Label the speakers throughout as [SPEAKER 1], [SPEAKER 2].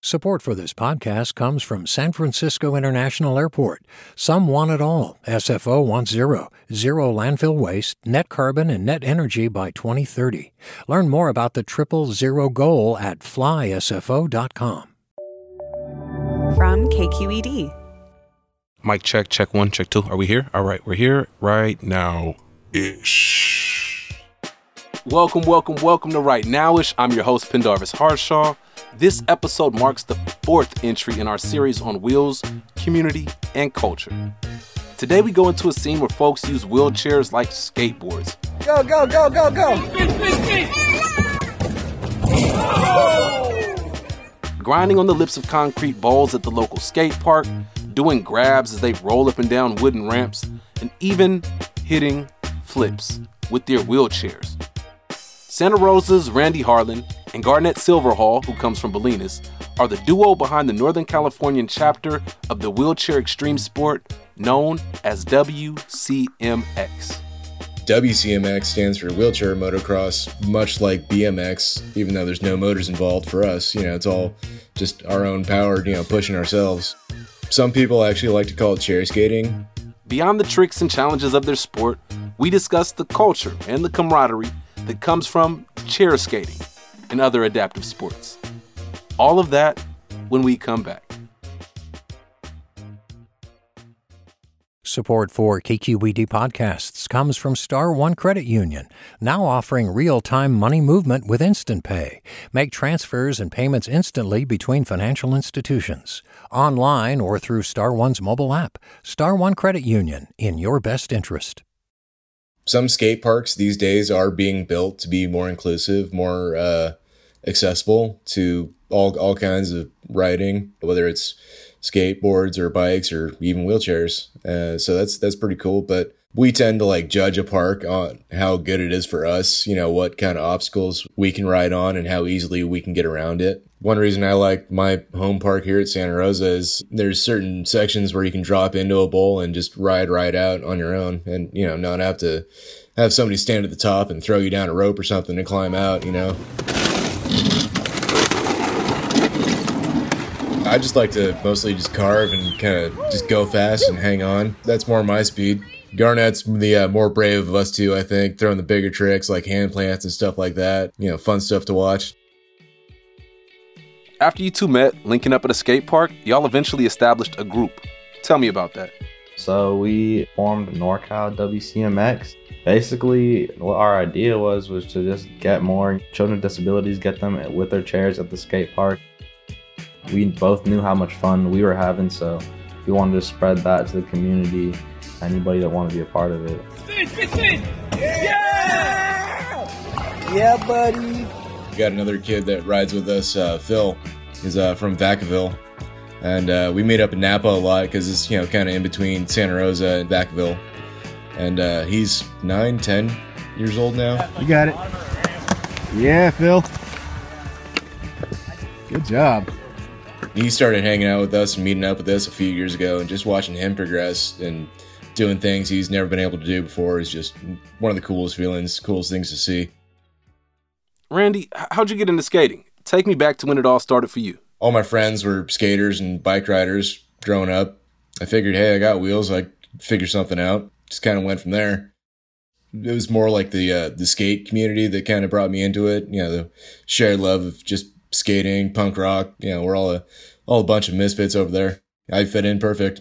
[SPEAKER 1] Support for this podcast comes from San Francisco International Airport. Some want it all. SFO wants zero landfill waste, net carbon, and net energy by 2030. Learn more about the 000 goal at flysfo.com.
[SPEAKER 2] From KQED.
[SPEAKER 3] Mic check, check 1, check 2. Are we here? All right, we're here right now-ish. Welcome to Right Now-ish. I'm your host, Pendarvis Harshaw. This episode marks the 4th entry in our series on wheels, community, and culture. Today we go into a scene where folks use wheelchairs like skateboards.
[SPEAKER 4] Go, go, go, go, go!
[SPEAKER 3] Grinding on the lips of concrete balls at the local skate park, doing grabs as they roll up and down wooden ramps, and even hitting flips with their wheelchairs. Santa Rosa's Randy Harlan and Garnett Silverhall, who comes from Bolinas, are the duo behind the Northern Californian chapter of the wheelchair extreme sport known as WCMX.
[SPEAKER 5] WCMX stands for Wheelchair Motocross, much like BMX, even though there's no motors involved for us. It's all just our own power, pushing ourselves. Some people actually like to call it chair skating.
[SPEAKER 3] Beyond the tricks and challenges of their sport, we discuss the culture and the camaraderie that comes from chair skating and other adaptive sports. All of that when we come back.
[SPEAKER 1] Support for KQED podcasts comes from Star One Credit Union, now offering real-time money movement with Instant Pay. Make transfers and payments instantly between financial institutions, online or through Star One's mobile app. Star One Credit Union, in your best interest.
[SPEAKER 5] Some skate parks these days are being built to be more inclusive, more accessible to all kinds of riding, whether it's skateboards or bikes or even wheelchairs. So that's pretty cool. But we tend to judge a park on how good it is for us, what kind of obstacles we can ride on and how easily we can get around it. One reason I like my home park here at Santa Rosa is there's certain sections where you can drop into a bowl and just ride out on your own and, not have to have somebody stand at the top and throw you down a rope or something to climb out, I just like to mostly just carve and kind of just go fast and hang on. That's more my speed. Garnett's the more brave of us two, I think, throwing the bigger tricks like hand plants and stuff like that. Fun stuff to watch.
[SPEAKER 3] After you two met, linking up at a skate park, y'all eventually established a group. Tell me about that.
[SPEAKER 6] So we formed NorCal WCMX. Basically, what our idea was to just get more children with disabilities, get them with their chairs at the skate park. We both knew how much fun we were having, so we wanted to spread that to the community, anybody that wanted to be a part of it.
[SPEAKER 4] Spin! Yeah! Yeah, buddy!
[SPEAKER 5] We got another kid that rides with us, Phil. He's from Vacaville. And we meet up in Napa a lot because it's, kind of in between Santa Rosa and Vacaville. And he's 10 years old now.
[SPEAKER 7] You got it. Yeah, Phil. Good job.
[SPEAKER 5] He started hanging out with us and meeting up with us a few years ago, and just watching him progress and doing things he's never been able to do before is just one of the coolest feelings, coolest things to see.
[SPEAKER 3] Randy, how'd you get into skating? Take me back to when it all started for you.
[SPEAKER 5] All my friends were skaters and bike riders growing up. I figured, hey, I got wheels, I could figure something out. Just kind of went from there. It was more like the skate community that kind of brought me into it. The shared love of just skating, punk rock. We're all a bunch of misfits over there. I fit in perfect.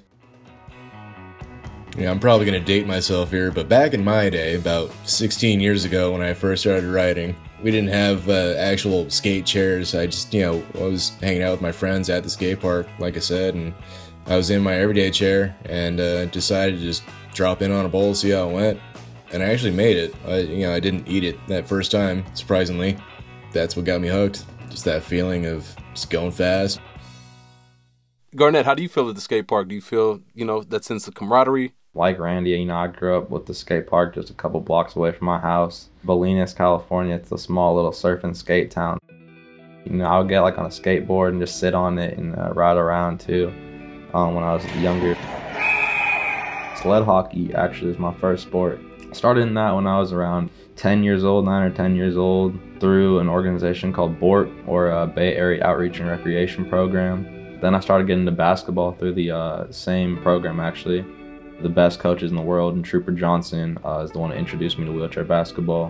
[SPEAKER 5] I'm probably going to date myself here, but back in my day, about 16 years ago when I first started riding, we didn't have actual skate chairs. I just, I was hanging out with my friends at the skate park, like I said, and I was in my everyday chair and decided to just drop in on a bowl, see how it went. And I actually made it. I didn't eat it that first time, surprisingly. That's what got me hooked. Just that feeling of just going fast.
[SPEAKER 3] Garnett, how do you feel at the skate park? Do you feel, that sense of camaraderie?
[SPEAKER 6] Like Randy, I grew up with the skate park just a couple blocks away from my house. Bolinas, California, it's a small little surf and skate town. I would get on a skateboard and just sit on it and ride around too when I was younger. Sled hockey actually was my first sport. I started in that when I was around 10 years old, 9 or 10 years old. through an organization called BORT, or Bay Area Outreach and Recreation Program. Then I started getting into basketball through the same program, actually. The best coaches in the world, and Trooper Johnson is the one who introduced me to wheelchair basketball.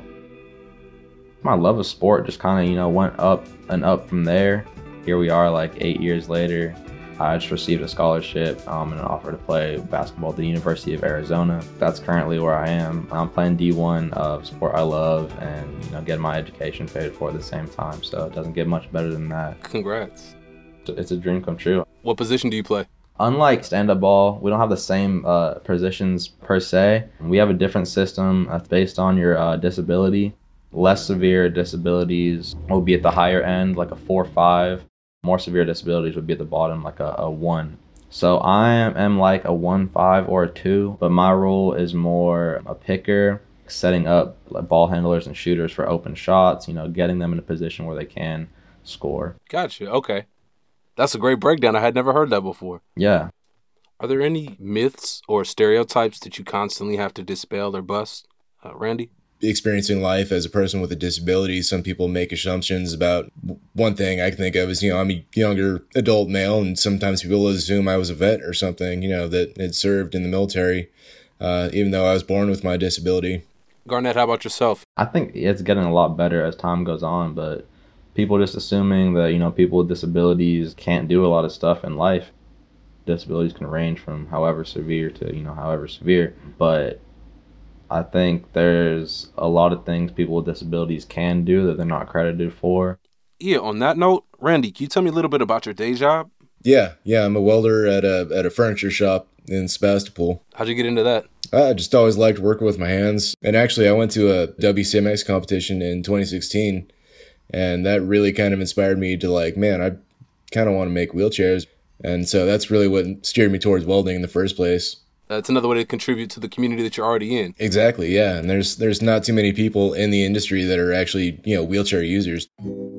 [SPEAKER 6] My love of sport just kind of, went up and up from there. Here we are, like 8 years later. I just received a scholarship and an offer to play basketball at the University of Arizona. That's currently where I am. I'm playing D1 of sport I love and, getting my education paid for at the same time. So it doesn't get much better than that.
[SPEAKER 3] Congrats.
[SPEAKER 6] It's a dream come true.
[SPEAKER 3] What position do you play?
[SPEAKER 6] Unlike stand-up ball, we don't have the same positions per se. We have a different system based on your disability. Less severe disabilities will be at the higher end, like a 4-5. More severe disabilities would be at the bottom, like a 1. So I am like a 1-5 or a 2, but my role is more a picker, setting up like ball handlers and shooters for open shots, getting them in a position where they can score.
[SPEAKER 3] Gotcha. Okay. That's a great breakdown. I had never heard that before.
[SPEAKER 6] Yeah.
[SPEAKER 3] Are there any myths or stereotypes that you constantly have to dispel or bust, Randy?
[SPEAKER 5] Experiencing life as a person with a disability, some people make assumptions about one thing I can think of is, I'm a younger adult male, and sometimes people assume I was a vet or something, that had served in the military, even though I was born with my disability.
[SPEAKER 3] Garnett, how about yourself?
[SPEAKER 6] I think it's getting a lot better as time goes on, but people just assuming that, people with disabilities can't do a lot of stuff in life. Disabilities can range from however severe to, however severe, but I think there's a lot of things people with disabilities can do that they're not credited for.
[SPEAKER 3] Yeah, on that note, Randy, can you tell me a little bit about your day job?
[SPEAKER 5] Yeah, I'm a welder at a furniture shop in Sebastopol.
[SPEAKER 3] How'd you get into that?
[SPEAKER 5] I just always liked working with my hands. And actually, I went to a WCMX competition in 2016, and that really kind of inspired me to I kind of want to make wheelchairs. And so that's really what steered me towards welding in the first place.
[SPEAKER 3] It's another way to contribute to the community that you're already in.
[SPEAKER 5] Exactly, yeah. And there's not too many people in the industry that are actually, wheelchair users.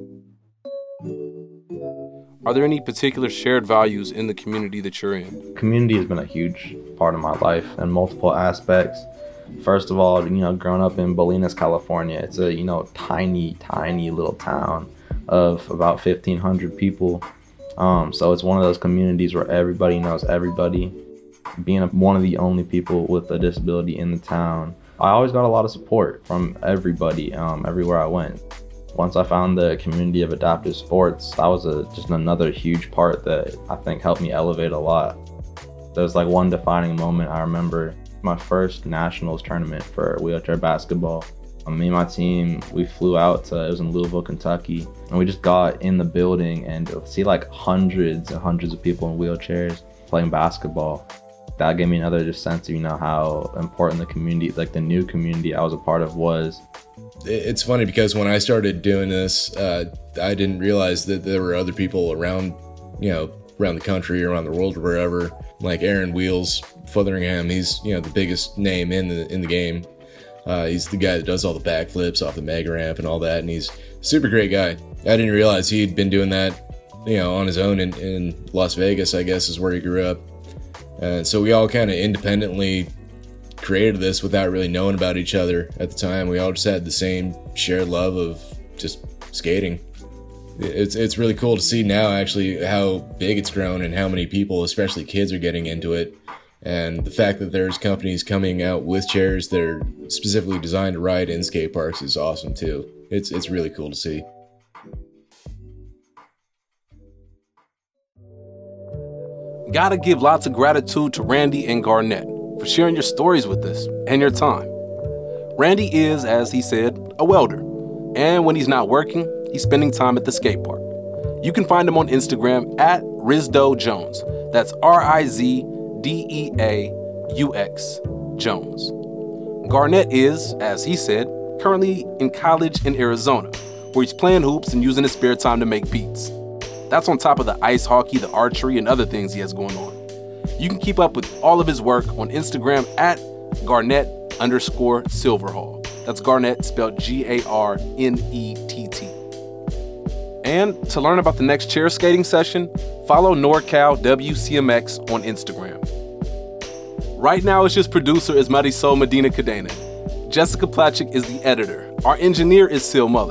[SPEAKER 3] Are there any particular shared values in the community that you're in?
[SPEAKER 6] Community has been a huge part of my life in multiple aspects. First of all, growing up in Bolinas, California, it's a, tiny little town of about 1,500 people. So it's one of those communities where everybody knows everybody. Being one of the only people with a disability in the town, I always got a lot of support from everybody, everywhere I went. Once I found the community of adaptive sports, that was just another huge part that I think helped me elevate a lot. There's one defining moment I remember, my first nationals tournament for wheelchair basketball. Me and my team, we flew out it was in Louisville, Kentucky, and we just got in the building and see hundreds and hundreds of people in wheelchairs playing basketball. That gave me another just sense of, how important the community, the new community I was a part of was.
[SPEAKER 5] It's funny because when I started doing this, I didn't realize that there were other people around, around the country, around the world, or wherever. Like Aaron Wheels Fotheringham, he's, the biggest name in the game. He's the guy that does all the backflips off the mega ramp and all that, and he's a super great guy. I didn't realize he'd been doing that, on his own in Las Vegas, I guess, is where he grew up. And so we all kind of independently created this without really knowing about each other at the time. We all just had the same shared love of just skating. It's really cool to see now actually how big it's grown and how many people, especially kids, are getting into it. And the fact that there's companies coming out with chairs that are specifically designed to ride in skate parks is awesome too. It's really cool to see.
[SPEAKER 3] Gotta give lots of gratitude to Randy and Garnett for sharing your stories with us and your time. Randy is, as he said, a welder. And when he's not working, he's spending time at the skate park. You can find him on Instagram at Rizdeaux Jones. That's RIZDEAUX Jones. Garnett is, as he said, currently in college in Arizona, where he's playing hoops and using his spare time to make beats. That's on top of the ice hockey, the archery, and other things he has going on. You can keep up with all of his work on Instagram at Garnett_Silverhall. That's Garnett spelled GARNETT. And to learn about the next chair skating session, follow NorCal WCMX on Instagram. Right now, it's just producer is Marisol Medina Cadena. Jessica Platchik is the editor. Our engineer is Sil Muller.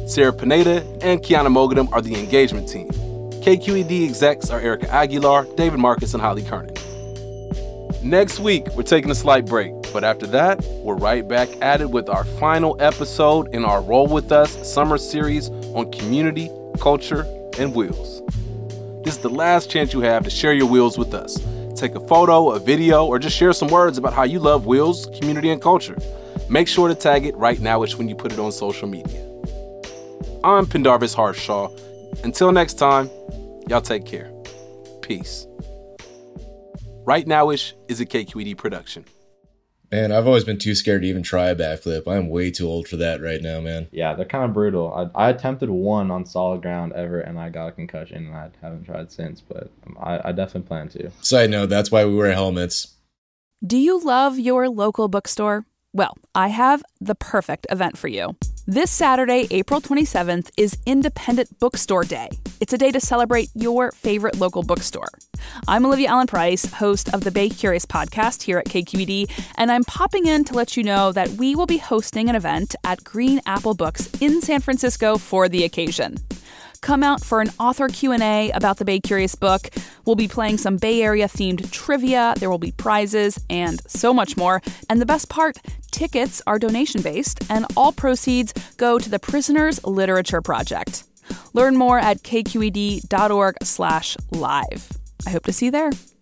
[SPEAKER 3] Sarah Pineda and Kiana Mogadam are the engagement team. KQED execs are Erica Aguilar, David Marcus, and Holly Kernan. Next week, we're taking a slight break, but after that, we're right back at it with our final episode in our Roll With Us summer series on community, culture, and wheels. This is the last chance you have to share your wheels with us. Take a photo, a video, or just share some words about how you love wheels, community, and culture. Make sure to tag it Right Nowish when you put it on social media. I'm Pendarvis Harshaw. Until next time, y'all take care. Peace. Right Nowish is a KQED production.
[SPEAKER 5] Man, I've always been too scared to even try a backflip. I'm way too old for that right now, man.
[SPEAKER 6] Yeah, they're kind of brutal. I attempted one on solid ground ever, and I got a concussion, and I haven't tried since, but I definitely plan to.
[SPEAKER 5] Side note, that's why we wear helmets.
[SPEAKER 8] Do you love your local bookstore? Well, I have the perfect event for you. This Saturday, April 27th, is Independent Bookstore Day. It's a day to celebrate your favorite local bookstore. I'm Olivia Allen Price, host of the Bay Curious podcast here at KQED, and I'm popping in to let you know that we will be hosting an event at Green Apple Books in San Francisco for the occasion. Come out for an author Q&A about the Bay Curious book. We'll be playing some Bay Area-themed trivia. There will be prizes and so much more. And the best part, tickets are donation-based, and all proceeds go to the Prisoners Literature Project. Learn more at kqed.org/live. I hope to see you there.